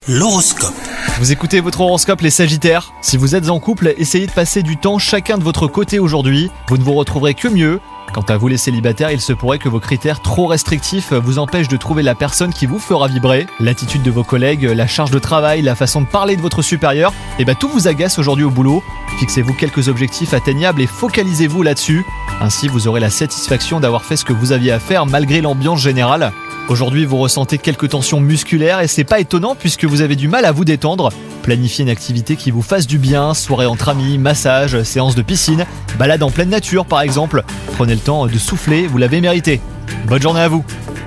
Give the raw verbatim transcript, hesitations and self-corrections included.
L'horoscope. Vous écoutez votre horoscope les Sagittaires. Si vous êtes en couple, essayez de passer du temps chacun de votre côté aujourd'hui. Vous ne vous retrouverez que mieux. Quant à vous les célibataires, il se pourrait que vos critères trop restrictifs vous empêchent de trouver la personne qui vous fera vibrer. L'attitude de vos collègues, la charge de travail, la façon de parler de votre supérieur, et bah tout vous agace aujourd'hui au boulot. Fixez-vous quelques objectifs atteignables et focalisez-vous là-dessus. Ainsi, vous aurez la satisfaction d'avoir fait ce que vous aviez à faire malgré l'ambiance générale. Aujourd'hui, vous ressentez quelques tensions musculaires et c'est pas étonnant puisque vous avez du mal à vous détendre. Planifiez une activité qui vous fasse du bien, soirée entre amis, massage, séance de piscine, balade en pleine nature par exemple. Prenez le temps de souffler, vous l'avez mérité. Bonne journée à vous.